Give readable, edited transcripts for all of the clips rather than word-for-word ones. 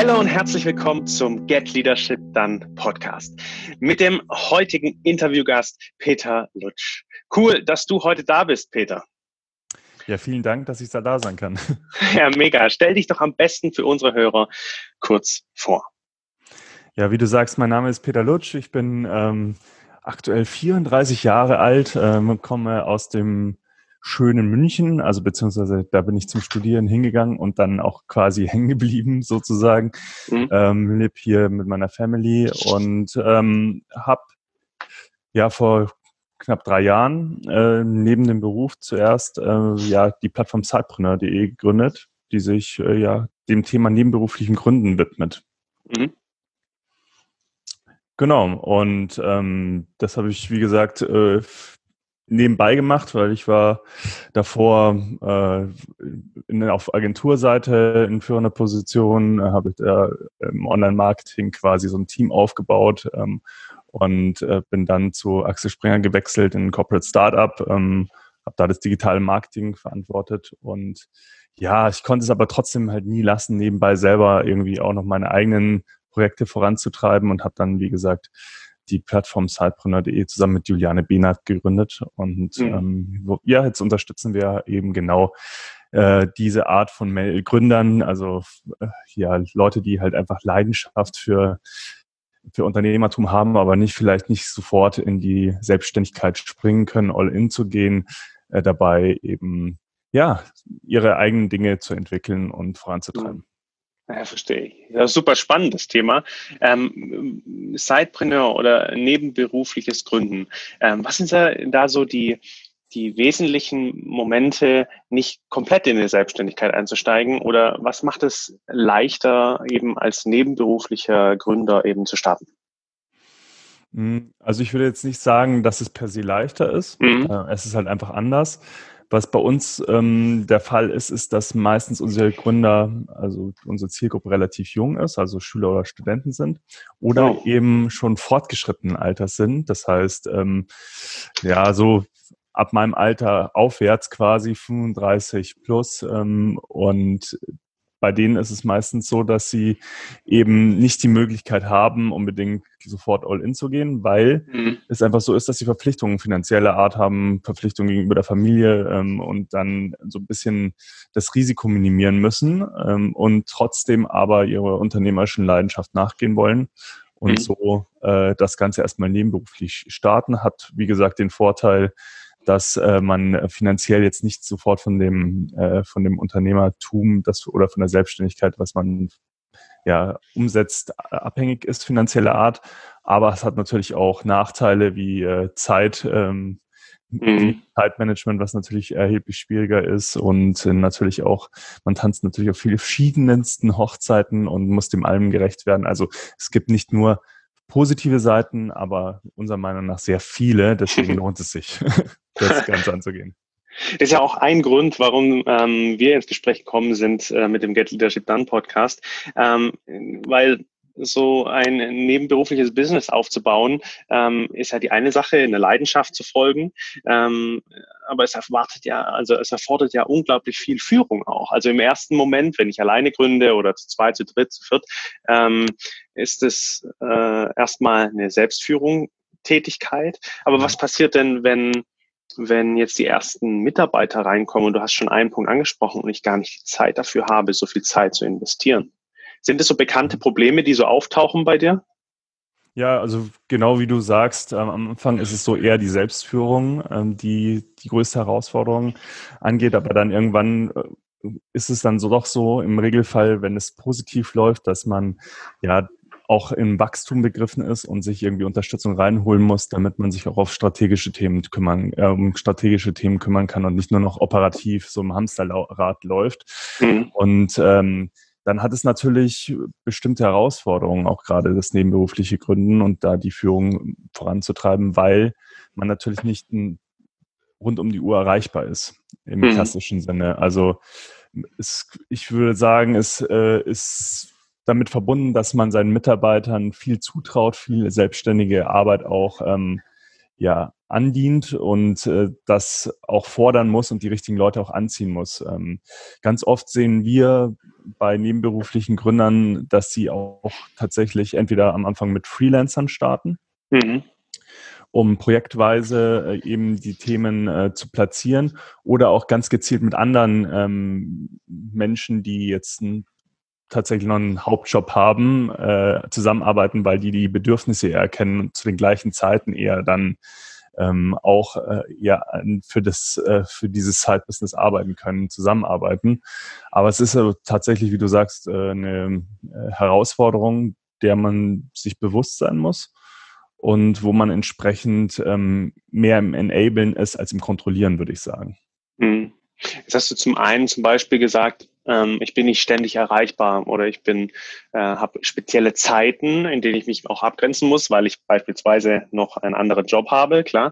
Hallo und herzlich willkommen zum Get Leadership Done Podcast mit dem heutigen Interviewgast Peter Lutsch. Cool, dass du heute da bist, Peter. Ja, vielen Dank, dass ich da sein kann. Ja, mega. Stell dich doch am besten für unsere Hörer kurz vor. Ja, wie du sagst, mein Name ist Peter Lutsch. Ich bin aktuell 34 Jahre alt, komme aus dem schönen München, also beziehungsweise da bin ich zum Studieren hingegangen und dann auch quasi hängen geblieben sozusagen. Lebe hier mit meiner Family und habe ja vor knapp 3 Jahren neben dem Beruf zuerst die Plattform Sidepreneur.de gegründet, die sich dem Thema nebenberuflichen Gründen widmet. Mhm. Genau, und das habe ich, wie gesagt, nebenbei gemacht, weil ich war davor auf Agenturseite in führender Position, habe im Online-Marketing quasi so ein Team aufgebaut und bin dann zu Axel Springer gewechselt in ein Corporate Startup, habe da das digitale Marketing verantwortet und ja, ich konnte es aber trotzdem halt nie lassen, nebenbei selber irgendwie auch noch meine eigenen Projekte voranzutreiben und habe dann, wie gesagt, die Plattform Sidepreneur.de zusammen mit Juliane Behnert gegründet. Und jetzt unterstützen wir eben genau diese Art von Gründern, also Leute, die halt einfach Leidenschaft für Unternehmertum haben, aber vielleicht nicht sofort in die Selbstständigkeit springen können, all in zu gehen, dabei eben ihre eigenen Dinge zu entwickeln und voranzutreiben. Ja, verstehe ich. Das ist super spannendes Thema. Sidepreneur oder nebenberufliches Gründen. Was sind da so die wesentlichen Momente, nicht komplett in die Selbstständigkeit einzusteigen? Oder was macht es leichter, eben als nebenberuflicher Gründer eben zu starten? Also ich würde jetzt nicht sagen, dass es per se leichter ist. Es ist halt einfach anders. Was bei uns der Fall ist, dass meistens unsere Gründer, also unsere Zielgruppe relativ jung ist, also Schüler oder Studenten sind oder eben schon fortgeschrittenen Alters sind. Das heißt, so ab meinem Alter aufwärts quasi 35 plus und bei denen ist es meistens so, dass sie eben nicht die Möglichkeit haben, unbedingt sofort all in zu gehen, weil es einfach so ist, dass sie Verpflichtungen finanzieller Art haben, Verpflichtungen gegenüber der Familie und dann so ein bisschen das Risiko minimieren müssen und trotzdem aber ihrer unternehmerischen Leidenschaft nachgehen wollen. Und so das Ganze erstmal nebenberuflich starten, hat, wie gesagt, den Vorteil, dass man finanziell jetzt nicht sofort von dem Unternehmertum oder von der Selbstständigkeit, was man umsetzt, abhängig ist finanzieller Art. Aber es hat natürlich auch Nachteile wie Zeitmanagement, was natürlich erheblich schwieriger ist und natürlich auch, man tanzt natürlich auf viele verschiedensten Hochzeiten und muss dem allem gerecht werden. Also es gibt nicht nur positive Seiten, aber unserer Meinung nach sehr viele. Deswegen lohnt es sich, das Ganze anzugehen. Das ist ja auch ein Grund, warum wir ins Gespräch gekommen sind mit dem Get Leadership Done Podcast, weil so ein nebenberufliches Business aufzubauen, ist ja die eine Sache, eine Leidenschaft zu folgen, aber es erfordert ja unglaublich viel Führung auch. Also im ersten Moment, wenn ich alleine gründe oder zu zweit, zu dritt, zu viert, ist es erstmal eine Selbstführung, Tätigkeit. Aber was passiert denn, wenn jetzt die ersten Mitarbeiter reinkommen und du hast schon einen Punkt angesprochen und ich gar nicht die Zeit dafür habe, so viel Zeit zu investieren? Sind es so bekannte Probleme, die so auftauchen bei dir? Ja, also genau wie du sagst, am Anfang ist es so eher die Selbstführung, die größte Herausforderung angeht, aber dann irgendwann ist es dann so doch so im Regelfall, wenn es positiv läuft, dass man auch im Wachstum begriffen ist und sich irgendwie Unterstützung reinholen muss, damit man sich auch auf strategische Themen kümmern kann und nicht nur noch operativ so im Hamsterrad läuft. Und dann hat es natürlich bestimmte Herausforderungen, auch gerade das nebenberufliche Gründen und da die Führung voranzutreiben, weil man natürlich nicht rund um die Uhr erreichbar ist im klassischen Sinne. Also ich würde sagen, es ist damit verbunden, dass man seinen Mitarbeitern viel zutraut, viel selbstständige Arbeit auch andient und das auch fordern muss und die richtigen Leute auch anziehen muss. Ganz oft sehen wir bei nebenberuflichen Gründern, dass sie auch tatsächlich entweder am Anfang mit Freelancern starten, um projektweise eben die Themen zu platzieren, oder auch ganz gezielt mit anderen Menschen, die jetzt tatsächlich noch einen Hauptjob haben, zusammenarbeiten, weil die Bedürfnisse eher kennen und zu den gleichen Zeiten eher dann auch für dieses Side-Business arbeiten können, zusammenarbeiten. Aber es ist tatsächlich, wie du sagst, eine Herausforderung, der man sich bewusst sein muss und wo man entsprechend mehr im Enablen ist als im Kontrollieren, würde ich sagen. Jetzt hast du zum einen zum Beispiel gesagt, ich bin nicht ständig erreichbar oder ich habe spezielle Zeiten, in denen ich mich auch abgrenzen muss, weil ich beispielsweise noch einen anderen Job habe, klar.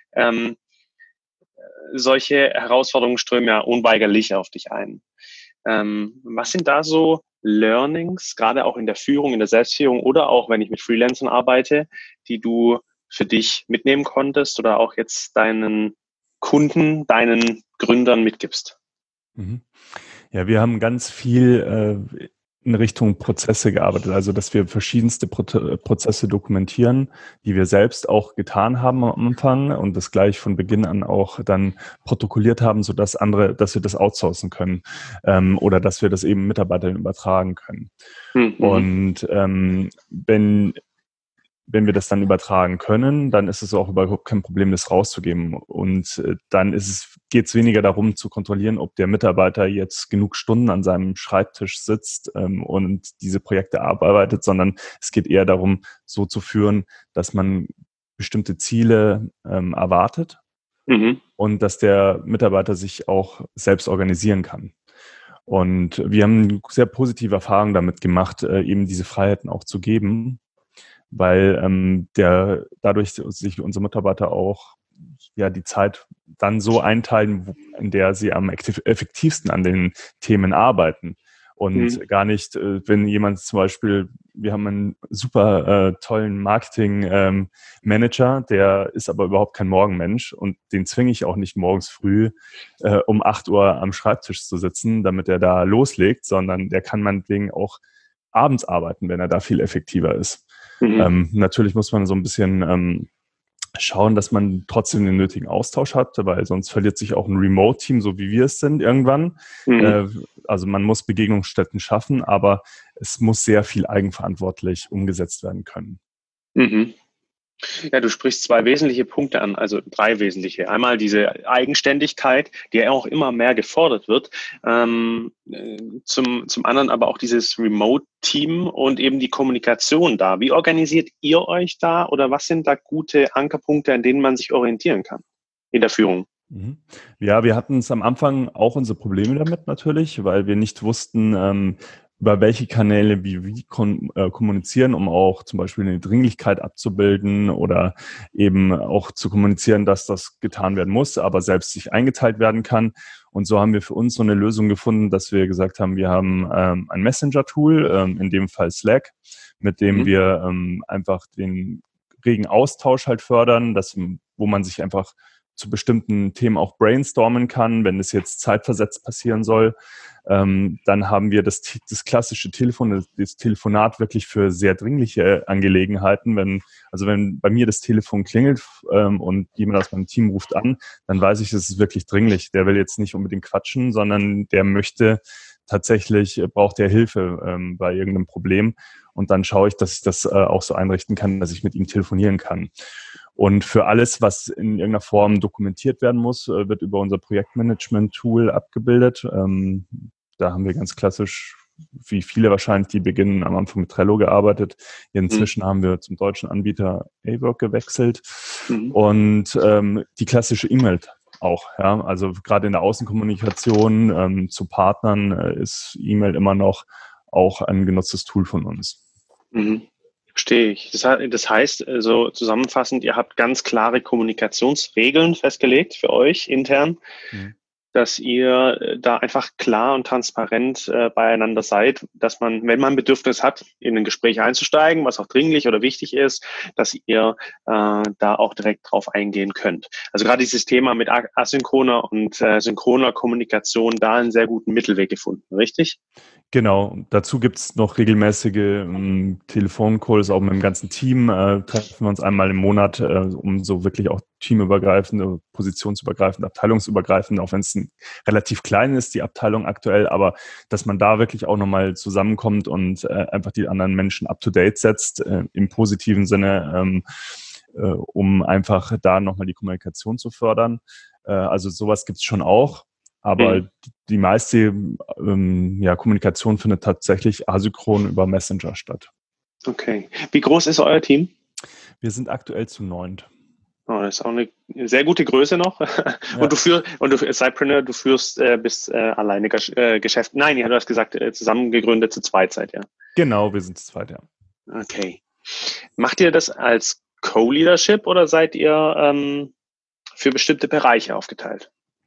Solche Herausforderungen strömen ja unweigerlich auf dich ein. Was sind da so Learnings, gerade auch in der Führung, in der Selbstführung oder auch wenn ich mit Freelancern arbeite, die du für dich mitnehmen konntest oder auch jetzt deinen Kunden, deinen Gründern mitgibst? Ja, wir haben ganz viel in Richtung Prozesse gearbeitet, also dass wir verschiedenste Prozesse dokumentieren, die wir selbst auch getan haben am Anfang und das gleich von Beginn an auch dann protokolliert haben, sodass dass wir das outsourcen können oder dass wir das eben Mitarbeitern übertragen können. Und wenn wir das dann übertragen können, dann ist es auch überhaupt kein Problem, das rauszugeben. Und dann geht es weniger darum zu kontrollieren, ob der Mitarbeiter jetzt genug Stunden an seinem Schreibtisch sitzt und diese Projekte arbeitet, sondern es geht eher darum, so zu führen, dass man bestimmte Ziele erwartet und dass der Mitarbeiter sich auch selbst organisieren kann. Und wir haben sehr positive Erfahrungen damit gemacht, eben diese Freiheiten auch zu geben, weil dadurch sich unsere Mitarbeiter auch die Zeit dann so einteilen, in der sie am effektivsten an den Themen arbeiten. Und gar nicht, wenn jemand zum Beispiel, wir haben einen super tollen Marketing-Manager, der ist aber überhaupt kein Morgenmensch und den zwinge ich auch nicht morgens früh um 8 Uhr am Schreibtisch zu sitzen, damit er da loslegt, sondern der kann meinetwegen auch abends arbeiten, wenn er da viel effektiver ist. Natürlich muss man so ein bisschen schauen, dass man trotzdem den nötigen Austausch hat, weil sonst verliert sich auch ein Remote-Team, so wie wir es sind irgendwann. Also man muss Begegnungsstätten schaffen, aber es muss sehr viel eigenverantwortlich umgesetzt werden können. Ja, du sprichst 2 wesentliche Punkte an, also 3 wesentliche. Einmal diese Eigenständigkeit, die ja auch immer mehr gefordert wird. Zum anderen aber auch dieses Remote-Team und eben die Kommunikation da. Wie organisiert ihr euch da oder was sind da gute Ankerpunkte, an denen man sich orientieren kann in der Führung? Ja, wir hatten es am Anfang auch unsere Probleme damit natürlich, weil wir nicht wussten, über welche Kanäle wir kommunizieren, um auch zum Beispiel eine Dringlichkeit abzubilden oder eben auch zu kommunizieren, dass das getan werden muss, aber selbst sich eingeteilt werden kann. Und so haben wir für uns so eine Lösung gefunden, dass wir gesagt haben, wir haben ein Messenger-Tool, in dem Fall Slack, mit dem wir einfach den regen Austausch halt fördern, wo man sich einfach zu bestimmten Themen auch brainstormen kann, wenn es jetzt zeitversetzt passieren soll. Dann haben wir das klassische Telefon, das Telefonat wirklich für sehr dringliche Angelegenheiten. Wenn bei mir das Telefon klingelt und jemand aus meinem Team ruft an, dann weiß ich, es ist wirklich dringlich. Der will jetzt nicht unbedingt quatschen, sondern der braucht er Hilfe bei irgendeinem Problem. Und dann schaue ich, dass ich das auch so einrichten kann, dass ich mit ihm telefonieren kann. Und für alles, was in irgendeiner Form dokumentiert werden muss, wird über unser Projektmanagement-Tool abgebildet. Da haben wir ganz klassisch, wie viele wahrscheinlich, die beginnen am Anfang mit Trello gearbeitet. Inzwischen haben wir zum deutschen Anbieter Awork gewechselt. Und die klassische E-Mail auch. Ja? Also gerade in der Außenkommunikation zu Partnern ist E-Mail immer noch auch ein genutztes Tool von uns. Verstehe ich. Das heißt, so zusammenfassend, ihr habt ganz klare Kommunikationsregeln festgelegt für euch intern. dass ihr da einfach klar und transparent beieinander seid, dass man, wenn man Bedürfnis hat, in ein Gespräch einzusteigen, was auch dringlich oder wichtig ist, dass ihr da auch direkt drauf eingehen könnt. Also gerade dieses Thema mit asynchroner und synchroner Kommunikation, da einen sehr guten Mittelweg gefunden, richtig? Genau, dazu gibt's noch regelmäßige Telefoncalls, auch mit dem ganzen Team. Treffen wir uns einmal im Monat, um so wirklich auch teamübergreifend, positionsübergreifend, abteilungsübergreifend, auch wenn es relativ klein ist, die Abteilung aktuell, aber dass man da wirklich auch nochmal zusammenkommt und einfach die anderen Menschen up-to-date setzt, im positiven Sinne, um einfach da nochmal die Kommunikation zu fördern. Also sowas gibt's schon auch. Aber die meiste Kommunikation findet tatsächlich asynchron über Messenger statt. Okay. Wie groß ist euer Team? Wir sind aktuell zu 9. Oh, das ist auch eine sehr gute Größe noch. Ja. Und du Cypreneur, du führst bist alleine Geschäft. Nein, du hast gesagt, zusammengegründet zu zweit seid ihr. Genau, wir sind zu zweit, ja. Okay. Macht ihr das als Co-Leadership oder seid ihr für bestimmte Bereiche aufgeteilt?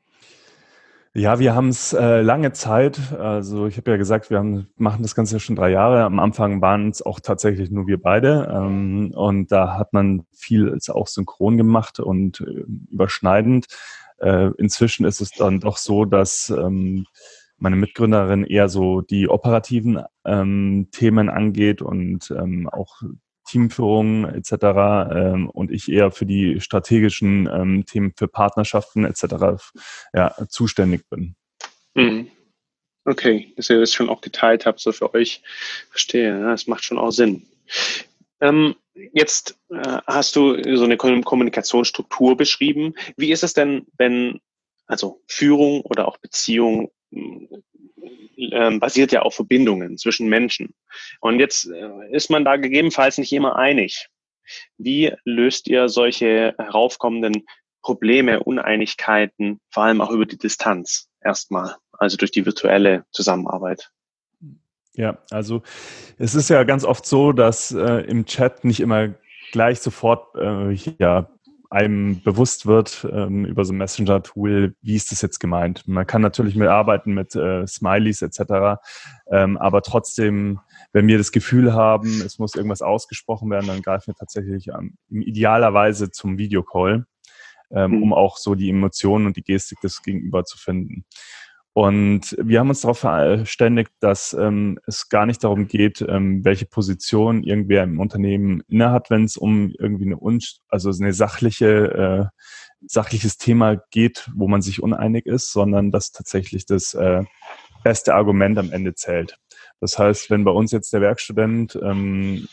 Ja, wir haben es lange Zeit, also ich habe ja gesagt, machen das Ganze schon 3 Jahre. Am Anfang waren es auch tatsächlich nur wir beide und da hat man viel auch synchron gemacht und überschneidend. Inzwischen ist es dann doch so, dass meine Mitgründerin eher so die operativen Themen angeht und auch Teamführung etc. Und ich eher für die strategischen Themen für Partnerschaften etc. Zuständig bin. Mhm. Okay, dass ihr das schon auch geteilt habt, so für euch. Verstehe, ja, das macht schon auch Sinn. Jetzt hast du so eine Kommunikationsstruktur beschrieben. Wie ist es denn, wenn, also Führung oder auch Beziehung basiert ja auf Verbindungen zwischen Menschen. Und jetzt ist man da gegebenenfalls nicht immer einig. Wie löst ihr solche heraufkommenden Probleme, Uneinigkeiten, vor allem auch über die Distanz erstmal, also durch die virtuelle Zusammenarbeit? Ja, also es ist ja ganz oft so, dass im Chat nicht immer gleich sofort einem bewusst wird über so ein Messenger-Tool, wie ist das jetzt gemeint. Man kann natürlich mitarbeiten mit Smileys etc., aber trotzdem, wenn wir das Gefühl haben, es muss irgendwas ausgesprochen werden, dann greifen wir tatsächlich idealerweise zum Videocall, um auch so die Emotionen und die Gestik des Gegenüber zu finden. Und wir haben uns darauf verständigt, dass es gar nicht darum geht, welche Position irgendwer im Unternehmen innehat, wenn es um irgendwie eine sachliches Thema geht, wo man sich uneinig ist, sondern dass tatsächlich das beste Argument am Ende zählt. Das heißt, wenn bei uns jetzt der Werkstudent ein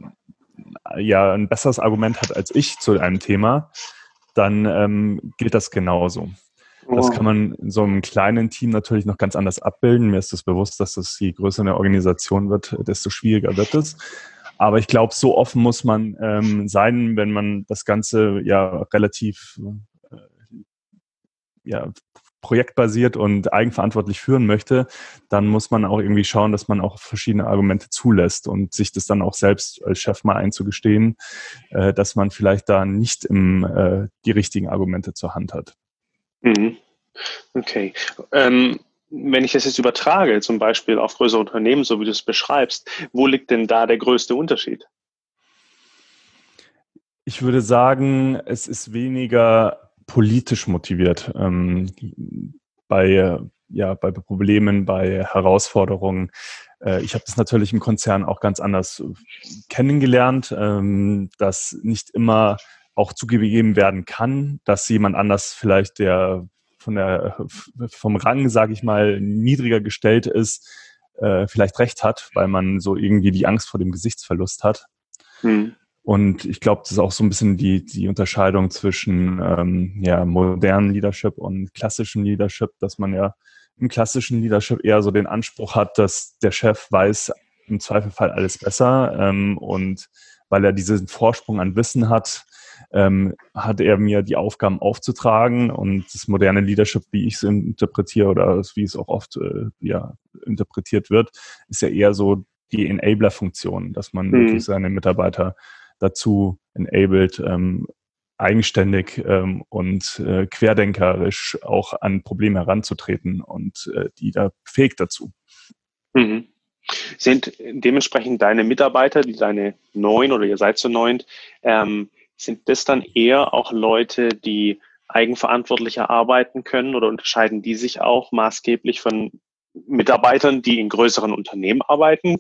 besseres Argument hat als ich zu einem Thema, dann gilt das genauso. Das kann man in so einem kleinen Team natürlich noch ganz anders abbilden. Mir ist das bewusst, dass das, je größer eine Organisation wird, desto schwieriger wird es. Aber ich glaube, so offen muss man sein, wenn man das Ganze ja relativ projektbasiert und eigenverantwortlich führen möchte, dann muss man auch irgendwie schauen, dass man auch verschiedene Argumente zulässt und sich das dann auch selbst als Chef mal einzugestehen, dass man vielleicht da nicht die richtigen Argumente zur Hand hat. Mhm. Okay. Wenn ich das jetzt übertrage, zum Beispiel auf größere Unternehmen, so wie du es beschreibst, wo liegt denn da der größte Unterschied? Ich würde sagen, es ist weniger politisch motiviert bei Problemen, bei Herausforderungen. Ich habe das natürlich im Konzern auch ganz anders kennengelernt, dass nicht immer auch zugegeben werden kann, dass jemand anders vielleicht vom Rang, sage ich mal, niedriger gestellt ist, vielleicht recht hat, weil man so irgendwie die Angst vor dem Gesichtsverlust hat. Und ich glaube, das ist auch so ein bisschen die Unterscheidung zwischen modernen Leadership und klassischem Leadership, dass man ja im klassischen Leadership eher so den Anspruch hat, dass der Chef weiß im Zweifelfall alles besser und weil er diesen Vorsprung an Wissen hat, hat er mir die Aufgaben aufzutragen und das moderne Leadership, wie ich es interpretiere oder wie es auch oft interpretiert wird, ist ja eher so die Enabler-Funktion, dass man wirklich seine Mitarbeiter dazu enabled, eigenständig und querdenkerisch auch an Probleme heranzutreten und die da fähig dazu. Mhm. Sind dementsprechend deine Mitarbeiter, deine 9 oder ihr seid zu 9, sind das dann eher auch Leute, die eigenverantwortlicher arbeiten können oder unterscheiden die sich auch maßgeblich von Mitarbeitern, die in größeren Unternehmen arbeiten?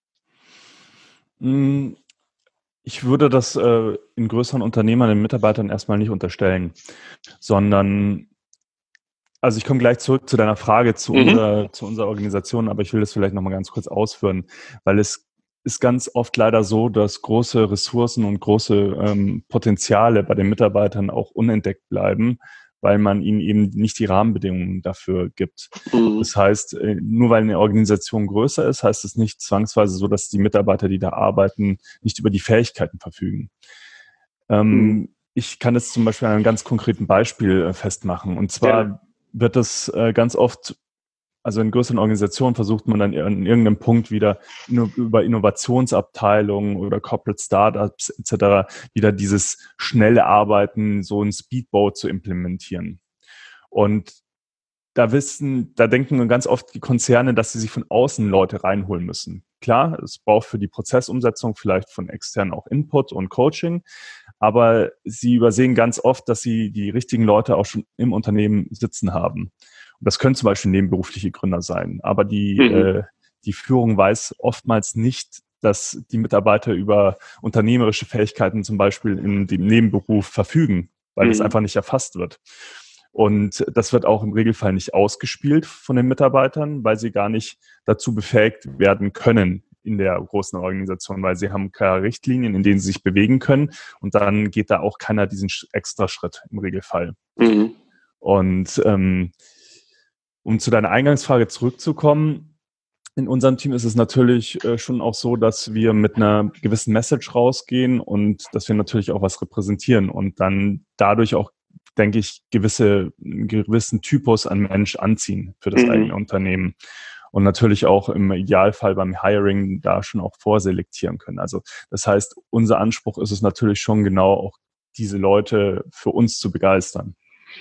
Ich würde das in größeren Unternehmen den Mitarbeitern erstmal nicht unterstellen, sondern, also ich komme gleich zurück zu deiner Frage zu unserer Organisation, aber ich will das vielleicht nochmal ganz kurz ausführen, weil es ist ganz oft leider so, dass große Ressourcen und große Potenziale bei den Mitarbeitern auch unentdeckt bleiben, weil man ihnen eben nicht die Rahmenbedingungen dafür gibt. Das heißt, nur weil eine Organisation größer ist, heißt es nicht zwangsweise so, dass die Mitarbeiter, die da arbeiten, nicht über die Fähigkeiten verfügen. Ich kann es zum Beispiel an einem ganz konkreten Beispiel festmachen. Und zwar wird das ganz oft, also in größeren Organisationen versucht man dann an irgendeinem Punkt wieder über Innovationsabteilungen oder Corporate Startups etc. wieder dieses schnelle Arbeiten, so ein Speedboat zu implementieren. Und da denken ganz oft die Konzerne, dass sie sich von außen Leute reinholen müssen. Klar, es braucht für die Prozessumsetzung vielleicht von extern auch Input und Coaching, aber sie übersehen ganz oft, dass sie die richtigen Leute auch schon im Unternehmen sitzen haben. Und das können zum Beispiel nebenberufliche Gründer sein, aber die Führung weiß oftmals nicht, dass die Mitarbeiter über unternehmerische Fähigkeiten zum Beispiel in dem Nebenberuf verfügen, weil das einfach nicht erfasst wird. Und das wird auch im Regelfall nicht ausgespielt von den Mitarbeitern, weil sie gar nicht dazu befähigt werden können in der großen Organisation, weil sie haben klare Richtlinien, in denen sie sich bewegen können. Und dann geht da auch keiner diesen extra Schritt im Regelfall. Und um zu deiner Eingangsfrage zurückzukommen, in unserem Team ist es natürlich schon auch so, dass wir mit einer gewissen Message rausgehen und dass wir natürlich auch was repräsentieren und dann dadurch auch, denke ich, einen gewissen Typus an Mensch anziehen für das eigene Unternehmen. Und natürlich auch im Idealfall beim Hiring da schon auch vorselektieren können. Also das heißt, unser Anspruch ist es natürlich schon genau, auch diese Leute für uns zu begeistern.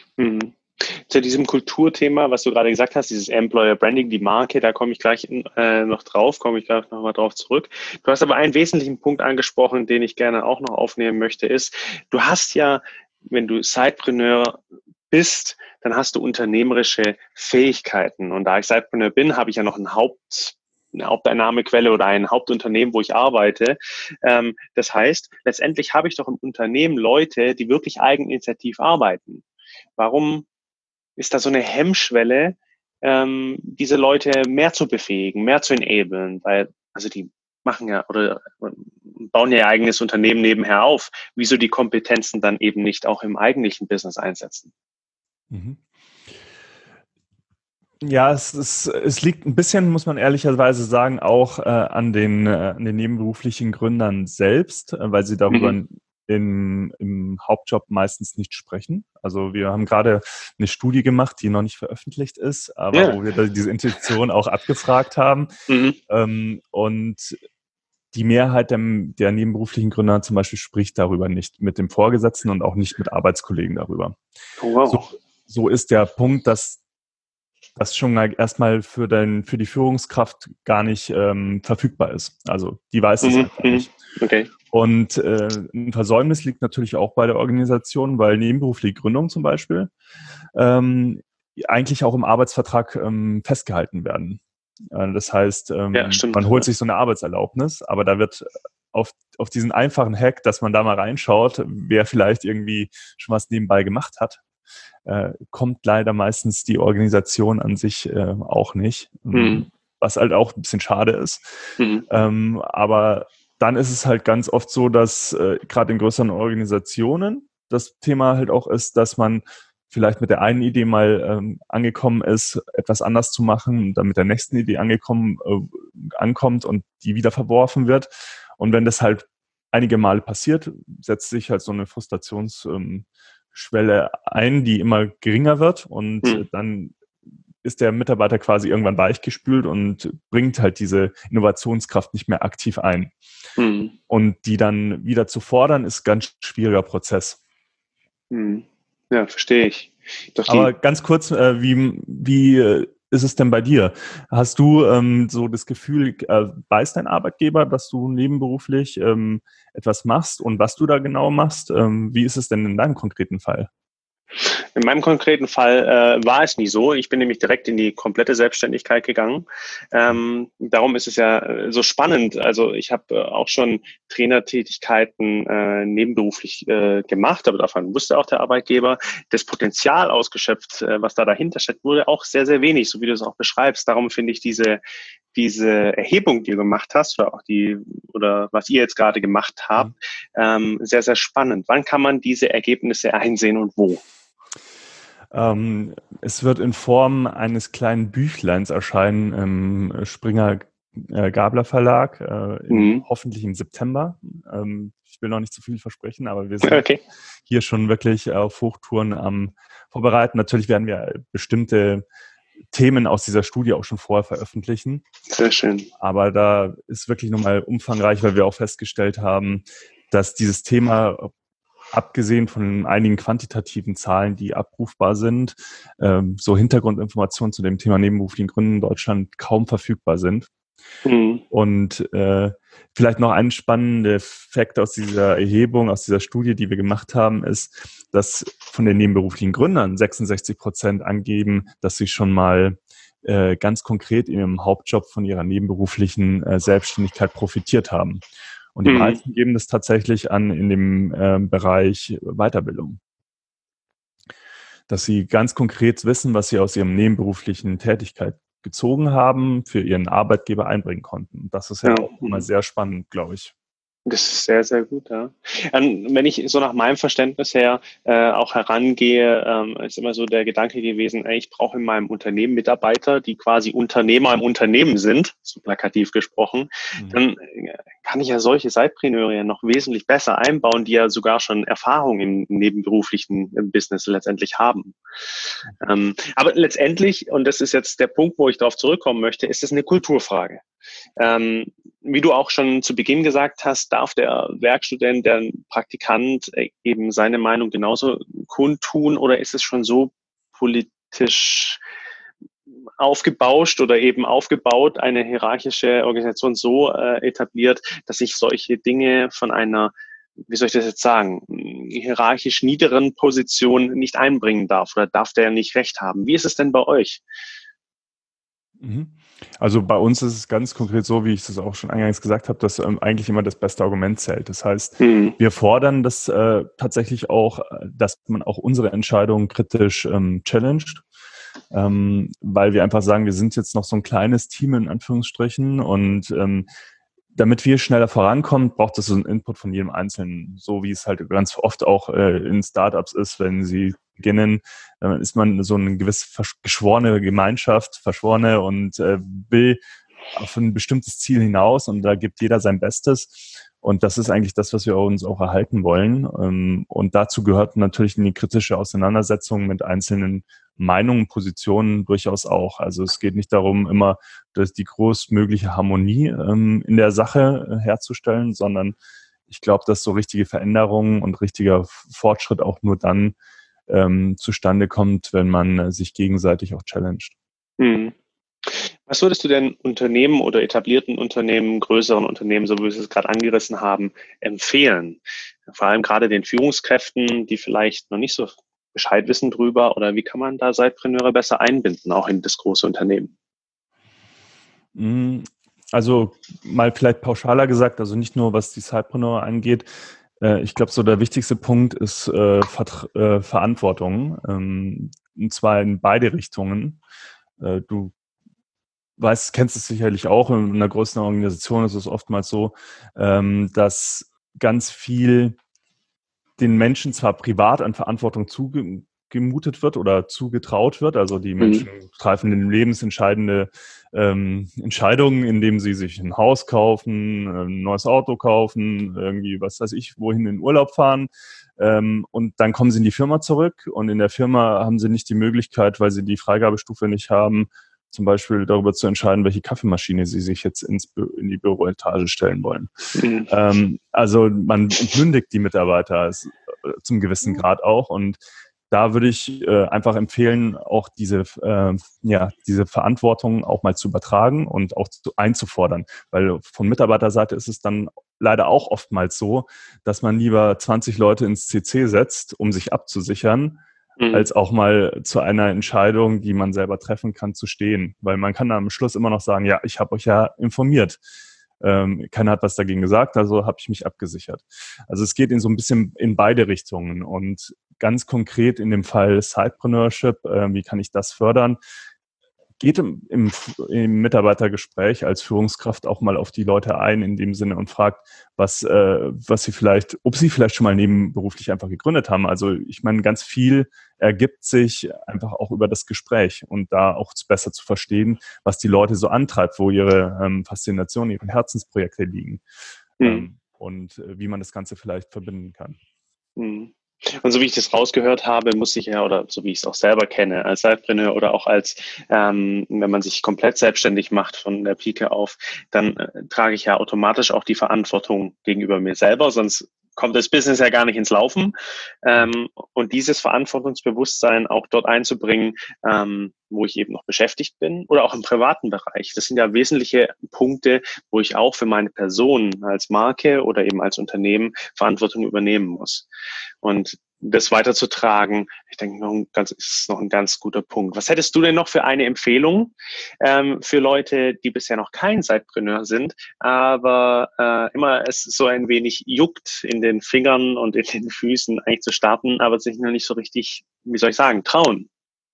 Zu diesem Kulturthema, was du gerade gesagt hast, dieses Employer Branding, die Marke, da komme ich gleich noch drauf, komme ich gleich nochmal drauf zurück. Du hast aber einen wesentlichen Punkt angesprochen, den ich gerne auch noch aufnehmen möchte, ist, du hast ja, wenn du Sidepreneur bist, dann hast du unternehmerische Fähigkeiten. Und da ich Sidepreneur bin, habe ich ja noch eine Haupteinnahmequelle oder ein Hauptunternehmen, wo ich arbeite. Das heißt, letztendlich habe ich doch im Unternehmen Leute, die wirklich eigeninitiativ arbeiten. Warum ist da so eine Hemmschwelle, diese Leute mehr zu befähigen, mehr zu enablen? Weil, also die machen ja oder bauen ja ihr eigenes Unternehmen nebenher auf. Wieso die Kompetenzen dann eben nicht auch im eigentlichen Business einsetzen? Ja, es liegt ein bisschen, muss man ehrlicherweise sagen, auch an den nebenberuflichen Gründern selbst, weil sie darüber im Hauptjob meistens nicht sprechen. Also wir haben gerade eine Studie gemacht, die noch nicht veröffentlicht ist, aber wo wir diese Intuition auch abgefragt haben. Und die Mehrheit der nebenberuflichen Gründer zum Beispiel spricht darüber nicht mit dem Vorgesetzten und auch nicht mit Arbeitskollegen darüber. Oh, wow. So ist der Punkt, dass das schon erstmal für die Führungskraft gar nicht verfügbar ist. Also die weiß es einfach nicht. Okay. Und ein Versäumnis liegt natürlich auch bei der Organisation, weil nebenberufliche Gründungen zum Beispiel eigentlich auch im Arbeitsvertrag festgehalten werden. Das heißt, man holt sich so eine Arbeitserlaubnis, aber da wird auf diesen einfachen Hack, dass man da mal reinschaut, wer vielleicht irgendwie schon was nebenbei gemacht hat, kommt leider meistens die Organisation an sich auch nicht, was halt auch ein bisschen schade ist. Aber dann ist es halt ganz oft so, dass gerade in größeren Organisationen das Thema halt auch ist, dass man vielleicht mit der einen Idee mal angekommen ist, etwas anders zu machen und dann mit der nächsten Idee ankommt und die wieder verworfen wird. Und wenn das halt einige Male passiert, setzt sich halt so eine Frustrationsschwelle ein, die immer geringer wird und dann ist der Mitarbeiter quasi irgendwann weichgespült und bringt halt diese Innovationskraft nicht mehr aktiv ein. Und die dann wieder zu fordern, ist ein ganz schwieriger Prozess. Hm. Ja, verstehe ich. Doch Aber ganz kurz, wie ist es denn bei dir? Hast du so das Gefühl, weiß dein Arbeitgeber, dass du nebenberuflich etwas machst und was du da genau machst? Wie ist es denn in deinem konkreten Fall? In meinem konkreten Fall war es nie so. Ich bin nämlich direkt in die komplette Selbstständigkeit gegangen. Darum ist es ja so spannend. Also ich habe auch schon Trainertätigkeiten nebenberuflich gemacht, aber davon wusste auch der Arbeitgeber. Das Potenzial ausgeschöpft, was da dahinter steckt, wurde auch sehr, sehr wenig, so wie du es auch beschreibst. Darum finde ich diese Erhebung, die du gemacht hast, oder was ihr jetzt gerade gemacht habt, sehr, sehr spannend. Wann kann man diese Ergebnisse einsehen und wo? Es wird in Form eines kleinen Büchleins erscheinen im Springer Gabler Verlag, Mhm. hoffentlich im September. Ich will noch nicht zu viel versprechen, aber wir sind Okay. hier schon wirklich auf Hochtouren am Vorbereiten. Natürlich werden wir bestimmte Themen aus dieser Studie auch schon vorher veröffentlichen. Sehr schön. Aber da ist wirklich nochmal umfangreich, weil wir auch festgestellt haben, dass dieses Thema, abgesehen von einigen quantitativen Zahlen, die abrufbar sind, so Hintergrundinformationen zu dem Thema nebenberuflichen Gründen in Deutschland kaum verfügbar sind. Mhm. Und vielleicht noch ein spannender Fakt aus dieser Erhebung, aus dieser Studie, die wir gemacht haben, ist, dass von den nebenberuflichen Gründern 66% angeben, dass sie schon mal ganz konkret in ihrem Hauptjob von ihrer nebenberuflichen Selbstständigkeit profitiert haben. Und die Mhm. meisten geben das tatsächlich an in dem Bereich Weiterbildung. Dass sie ganz konkret wissen, was sie aus ihrem nebenberuflichen Tätigkeit gezogen haben, für ihren Arbeitgeber einbringen konnten. Das ist ja Ja. auch immer sehr spannend, glaube ich. Das ist sehr, sehr gut, ja. Wenn ich so nach meinem Verständnis her auch herangehe, ist immer so der Gedanke gewesen, ey, ich brauche in meinem Unternehmen Mitarbeiter, die quasi Unternehmer im Unternehmen sind, so plakativ gesprochen. Dann kann ich ja solche Sidepreneure ja noch wesentlich besser einbauen, die ja sogar schon Erfahrung im nebenberuflichen Business letztendlich haben. Aber letztendlich, und das ist jetzt der Punkt, wo ich darauf zurückkommen möchte, ist es eine Kulturfrage. Wie du auch schon zu Beginn gesagt hast, darf der Werkstudent, der Praktikant eben seine Meinung genauso kundtun, oder ist es schon so politisch aufgebauscht oder eben aufgebaut, eine hierarchische Organisation so etabliert, dass ich solche Dinge von einer, wie soll ich das jetzt sagen, hierarchisch niederen Position nicht einbringen darf, oder darf der nicht recht haben? Wie ist es denn bei euch? Also bei uns ist es ganz konkret so, wie ich das auch schon eingangs gesagt habe, dass eigentlich immer das beste Argument zählt. Das heißt, wir fordern das tatsächlich auch, dass man auch unsere Entscheidungen kritisch challenged, weil wir einfach sagen, wir sind jetzt noch so ein kleines Team in Anführungsstrichen und damit wir schneller vorankommen, braucht es so einen Input von jedem Einzelnen, so wie es halt ganz oft auch in Startups ist, wenn sie beginnen, dann ist man so eine gewisse geschworene Gemeinschaft, verschworene und will auf ein bestimmtes Ziel hinaus und da gibt jeder sein Bestes. Und das ist eigentlich das, was wir uns auch erhalten wollen. Und dazu gehört natürlich eine kritische Auseinandersetzung mit einzelnen Meinungen, Positionen durchaus auch. Also es geht nicht darum, immer die größtmögliche Harmonie in der Sache herzustellen, sondern ich glaube, dass so richtige Veränderungen und richtiger Fortschritt auch nur dann zustande kommt, wenn man sich gegenseitig auch challenged. Mhm. Was würdest du denn Unternehmen oder etablierten Unternehmen, größeren Unternehmen, so wie wir es gerade angerissen haben, empfehlen? Vor allem gerade den Führungskräften, die vielleicht noch nicht so Bescheid wissen drüber, oder wie kann man da Sidepreneure besser einbinden, auch in das große Unternehmen? Also mal vielleicht pauschaler gesagt, also nicht nur was die Sidepreneur angeht. Ich glaube, so der wichtigste Punkt ist Verantwortung, und zwar in beide Richtungen. Du kennst es sicherlich auch, in einer größeren Organisation ist es oftmals so, dass ganz viel den Menschen zwar privat an Verantwortung zugemutet wird oder zugetraut wird. Also die Menschen treffen in lebensentscheidende Entscheidungen, indem sie sich ein Haus kaufen, ein neues Auto kaufen, irgendwie, was weiß ich, wohin in den Urlaub fahren. Und dann kommen sie in die Firma zurück und in der Firma haben sie nicht die Möglichkeit, weil sie die Freigabestufe nicht haben, zum Beispiel darüber zu entscheiden, welche Kaffeemaschine sie sich jetzt in die Büroetage stellen wollen. Also man entmündigt die Mitarbeiter zum gewissen Grad auch, und da würde ich einfach empfehlen, auch diese Verantwortung auch mal zu übertragen und auch einzufordern. Weil von Mitarbeiterseite ist es dann leider auch oftmals so, dass man lieber 20 Leute ins CC setzt, um sich abzusichern, als auch mal zu einer Entscheidung, die man selber treffen kann, zu stehen. Weil man kann dann am Schluss immer noch sagen, ja, ich habe euch ja informiert. Keiner hat was dagegen gesagt, also habe ich mich abgesichert. Also es geht in so ein bisschen in beide Richtungen, und ganz konkret in dem Fall Sidepreneurship, wie kann ich das fördern? Geht im Mitarbeitergespräch als Führungskraft auch mal auf die Leute ein in dem Sinne und fragt, ob sie vielleicht schon mal nebenberuflich einfach gegründet haben. Also ich meine, ganz viel ergibt sich einfach auch über das Gespräch, und da auch besser zu verstehen, was die Leute so antreibt, wo ihre Faszination, ihre Herzensprojekte liegen, und wie man das Ganze vielleicht verbinden kann. Und so wie ich das rausgehört habe, muss ich ja, oder so wie ich es auch selber kenne, als Sidepreneur oder auch als, wenn man sich komplett selbstständig macht von der Pike auf, dann trage ich ja automatisch auch die Verantwortung gegenüber mir selber, sonst kommt das Business ja gar nicht ins Laufen. Und dieses Verantwortungsbewusstsein auch dort einzubringen, wo ich eben noch beschäftigt bin, oder auch im privaten Bereich. Das sind ja wesentliche Punkte, wo ich auch für meine Person als Marke oder eben als Unternehmen Verantwortung übernehmen muss. Und das weiterzutragen, ich denke, ist noch ein ganz guter Punkt. Was hättest du denn noch für eine Empfehlung für Leute, die bisher noch kein Sidepreneur sind, aber immer es so ein wenig juckt in den Fingern und in den Füßen eigentlich zu starten, aber sich noch nicht so richtig, wie soll ich sagen, trauen?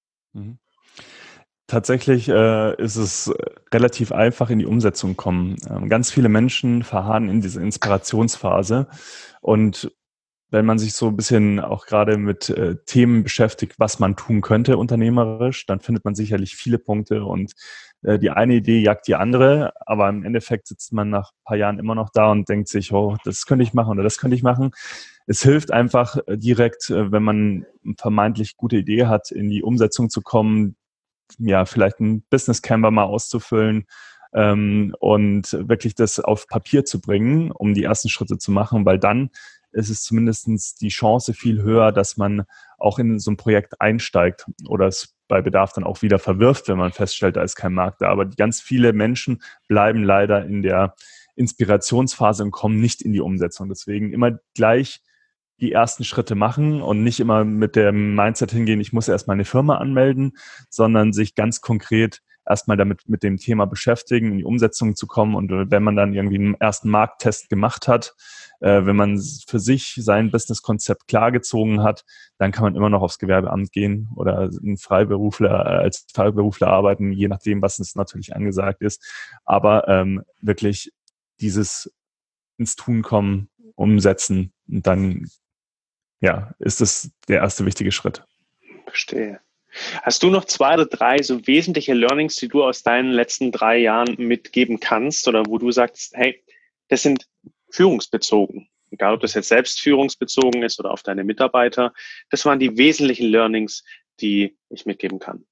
Tatsächlich ist es relativ einfach in die Umsetzung kommen. Ganz viele Menschen verharren in dieser Inspirationsphase, und wenn man sich so ein bisschen auch gerade mit Themen beschäftigt, was man tun könnte unternehmerisch, dann findet man sicherlich viele Punkte, und die eine Idee jagt die andere, aber im Endeffekt sitzt man nach ein paar Jahren immer noch da und denkt sich, oh, das könnte ich machen oder das könnte ich machen. Es hilft einfach direkt, wenn man eine vermeintlich gute Idee hat, in die Umsetzung zu kommen, ja, vielleicht ein Business Canva mal auszufüllen, und wirklich das auf Papier zu bringen, um die ersten Schritte zu machen, weil dann ist es zumindest die Chance viel höher, dass man auch in so ein Projekt einsteigt oder es bei Bedarf dann auch wieder verwirft, wenn man feststellt, da ist kein Markt da. Aber ganz viele Menschen bleiben leider in der Inspirationsphase und kommen nicht in die Umsetzung. Deswegen immer gleich die ersten Schritte machen und nicht immer mit dem Mindset hingehen, ich muss erstmal eine Firma anmelden, sondern sich ganz konkret erstmal mit dem Thema beschäftigen, in die Umsetzung zu kommen. Und wenn man dann irgendwie einen ersten Markttest gemacht hat, wenn man für sich sein Businesskonzept klargezogen hat, dann kann man immer noch aufs Gewerbeamt gehen oder als Freiberufler arbeiten, je nachdem, was es natürlich angesagt ist. Aber wirklich dieses ins Tun kommen, umsetzen, und dann ist das der erste wichtige Schritt. Verstehe. Hast du noch 2 oder 3 so wesentliche Learnings, die du aus deinen letzten 3 Jahren mitgeben kannst, oder wo du sagst, hey, das sind führungsbezogen, egal ob das jetzt selbstführungsbezogen ist oder auf deine Mitarbeiter, das waren die wesentlichen Learnings, die ich mitgeben kann?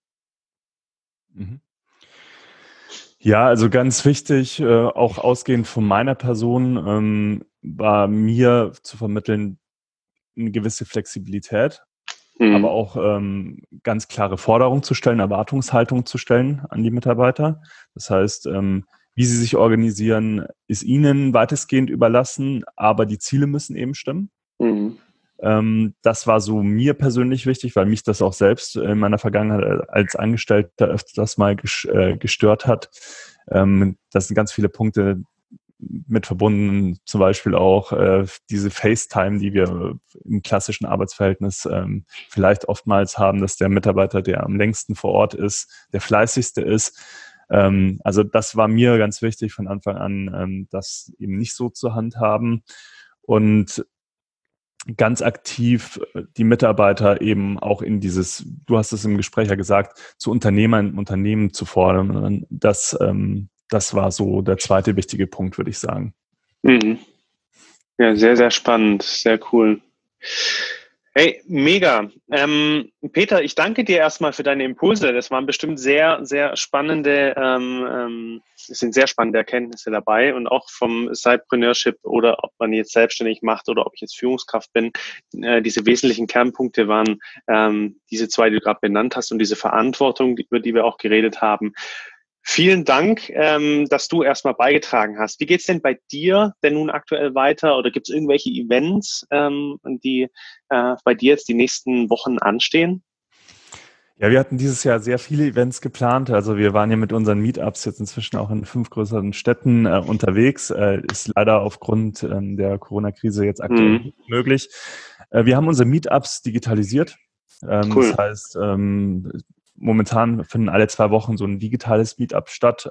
Ja, also ganz wichtig, auch ausgehend von meiner Person, war mir zu vermitteln, eine gewisse Flexibilität, aber auch ganz klare Forderungen zu stellen, Erwartungshaltung zu stellen an die Mitarbeiter. Das heißt, wie sie sich organisieren, ist ihnen weitestgehend überlassen, aber die Ziele müssen eben stimmen. Das war so mir persönlich wichtig, weil mich das auch selbst in meiner Vergangenheit als Angestellter öfters mal gestört hat. Das sind ganz viele Punkte mit verbunden, zum Beispiel auch diese FaceTime, die wir im klassischen Arbeitsverhältnis vielleicht oftmals haben, dass der Mitarbeiter, der am längsten vor Ort ist, der fleißigste ist. Also das war mir ganz wichtig von Anfang an, das eben nicht so zur Handhaben, und ganz aktiv die Mitarbeiter eben auch in dieses, du hast es im Gespräch ja gesagt, zu Unternehmern im Unternehmen zu fordern. Das war so der zweite wichtige Punkt, würde ich sagen. Ja, sehr, sehr spannend, sehr cool. Hey, mega. Peter, ich danke dir erstmal für deine Impulse. Das waren bestimmt sehr, sehr spannende, es sind sehr spannende Erkenntnisse dabei und auch vom Sidepreneurship oder ob man jetzt selbstständig macht oder ob ich jetzt Führungskraft bin. Diese wesentlichen Kernpunkte waren diese zwei, die du gerade benannt hast und diese Verantwortung, über die wir auch geredet haben. Vielen Dank, dass du erstmal beigetragen hast. Wie geht's denn bei dir denn nun aktuell weiter? Oder gibt es irgendwelche Events, die bei dir jetzt die nächsten Wochen anstehen? Ja, wir hatten dieses Jahr sehr viele Events geplant. Also wir waren ja mit unseren Meetups jetzt inzwischen auch in 5 größeren Städten unterwegs. Ist leider aufgrund der Corona-Krise jetzt aktuell nicht möglich. Wir haben unsere Meetups digitalisiert. Cool. Das heißt, momentan finden alle 2 Wochen so ein digitales Meetup statt.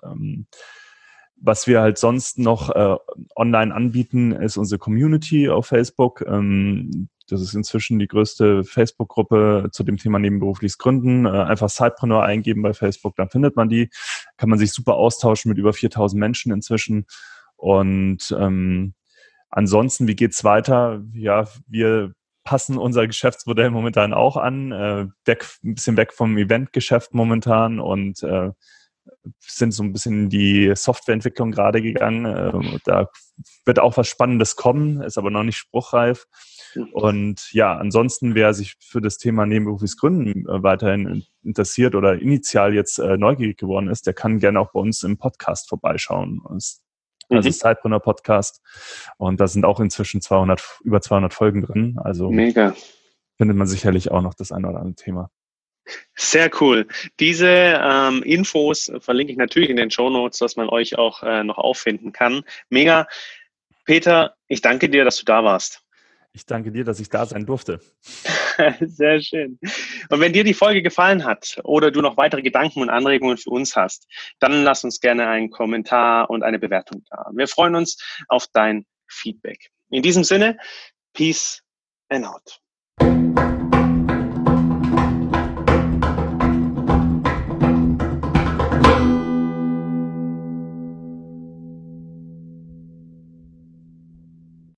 Was wir halt sonst noch online anbieten, ist unsere Community auf Facebook. Das ist inzwischen die größte Facebook-Gruppe zu dem Thema nebenberufliches Gründen. Einfach Sidepreneur eingeben bei Facebook, dann findet man die. Kann man sich super austauschen mit über 4.000 Menschen inzwischen. Und ansonsten, wie geht's weiter? Ja, wir passen unser Geschäftsmodell momentan auch an, ein bisschen weg vom Eventgeschäft momentan und sind so ein bisschen in die Softwareentwicklung gerade gegangen. Da wird auch was Spannendes kommen, ist aber noch nicht spruchreif. Und ja, ansonsten, wer sich für das Thema nebenberufliches Gründen weiterhin interessiert oder initial jetzt neugierig geworden ist, der kann gerne auch bei uns im Podcast vorbeischauen. Also Sidepreneur Podcast. Und da sind auch inzwischen über 200 Folgen drin. Also mega. Findet man sicherlich auch noch das eine oder andere Thema. Sehr cool. Diese Infos verlinke ich natürlich in den Shownotes, dass man euch auch noch auffinden kann. Mega. Peter, ich danke dir, dass du da warst. Ich danke dir, dass ich da sein durfte. Sehr schön. Und wenn dir die Folge gefallen hat oder du noch weitere Gedanken und Anregungen für uns hast, dann lass uns gerne einen Kommentar und eine Bewertung da. Wir freuen uns auf dein Feedback. In diesem Sinne, Peace and out.